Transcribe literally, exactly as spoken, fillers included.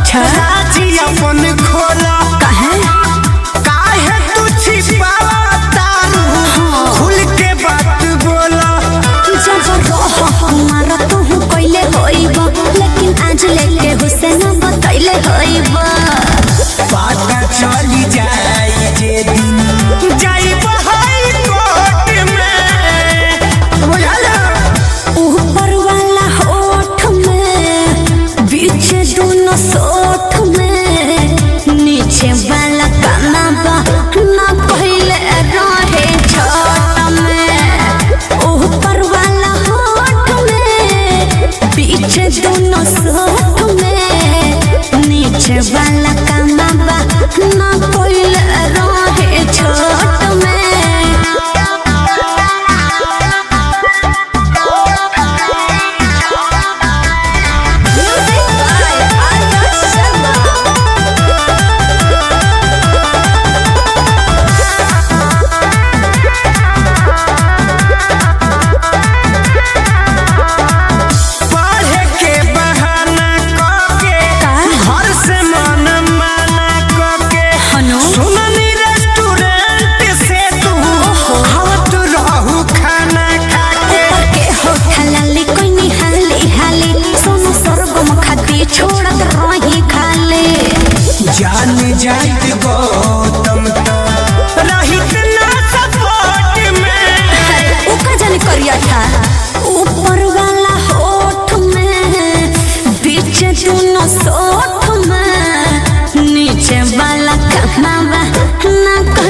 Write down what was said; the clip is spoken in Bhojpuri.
अच्छा राजी अपन खोला काहे काहे तू छिपाता खुल के बात बोला जब रह हमारा तू कइले होइबा लेकिन आज लेके हुसैन बतैले होइबा पता चली जाए जे दिन जाई बहाई कोर्ट में बुझला ऊपर वाला होठ में बीच दोनों सोठ में नीचे वाला काना बा ना पहले रहे छोट में ऊपर वाला होठ में बीच दोनों सोठ में नीचे वाला काना बा ना पहले रहे छोट में पढ़े के बहाना करके घर से मन माना करके हनु सुननी रेस्टोरेंट से तू आवत रहू खाना खाके ऊपर के होठल लाली कोई निहाली हाली सोनू सरगम खाती छोड़त रही खाली जान जात गौतम तो रहित ना सपोर्ट में उका जाने करिया था ऊपर वाला होठ में बीच दोनों सोठ में नीचे वाला कहना बा ना